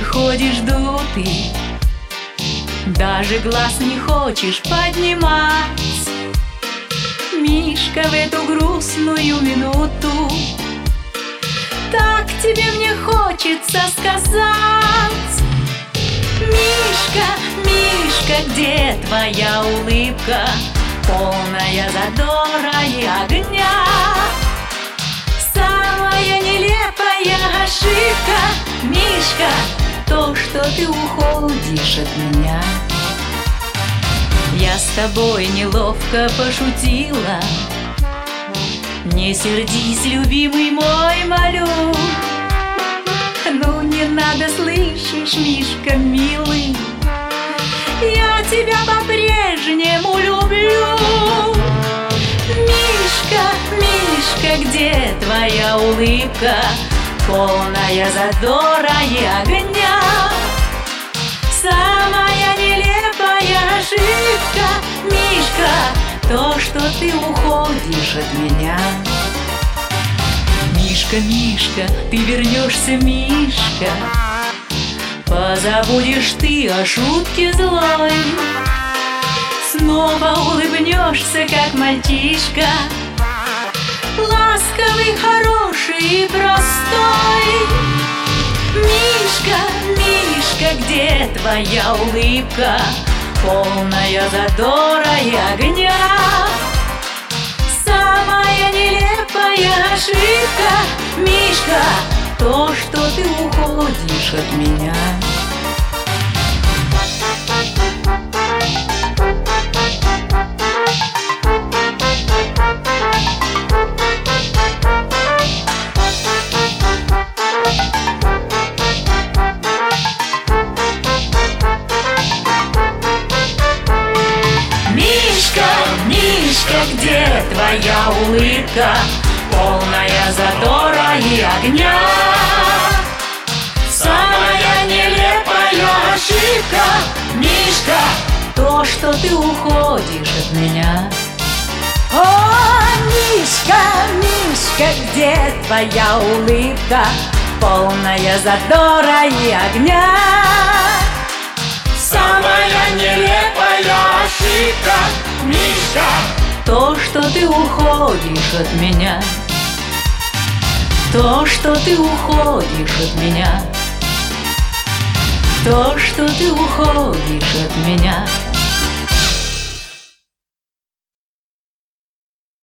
ходишь дутый, даже глаз не хочешь поднимать. Мишка, в эту грустную минуту так тебе мне хочется сказать: Мишка, Мишка, где твоя улыбка, полная задора и огня? Самая нелепая ошибка, Мишка, то, что ты уходишь от меня. Я с тобой неловко пошутила, не сердись, любимый мой, молю. Ну не надо, слышишь, Мишка, милый, я тебя по-прежнему люблю. Мишка, Мишка, где твоя улыбка, полная задора и огня? Самая нелепая ошибка, Мишка, то, что ты уходишь от меня. Мишка, Мишка, ты вернешься, Мишка, позабудешь ты о шутке злой, снова улыбнешься, как мальчишка, ласковый, хороший и простой. Мишка, Мишка, где твоя улыбка, полная задора и огня? Самая нелепая ошибка, Мишка, то, что ты уходишь от меня. Мишка, где твоя улыбка, полная задора и огня? Самая нелепая ошибка, Мишка, то, что ты уходишь от меня. О, Мишка, Мишка, где твоя улыбка, полная задора и огня? Самая нелепая ошибка, Мишка, то, что ты уходишь от меня. То, что ты уходишь от меня. То, что ты уходишь от меня.